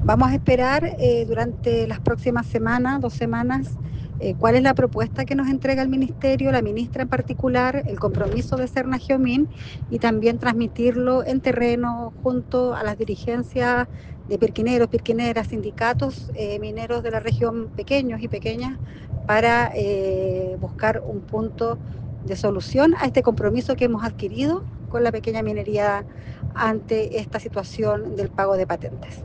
vamos a esperar durante las próximas semanas, 2 semanas, cuál es la propuesta que nos entrega el Ministerio, la ministra en particular, el compromiso de Serna Geomín, y también transmitirlo en terreno junto a las dirigencias de pirquineros, pirquineras, sindicatos mineros de la región, pequeños y pequeñas, para buscar un punto de solución a este compromiso que hemos adquirido con la pequeña minería ante esta situación del pago de patentes.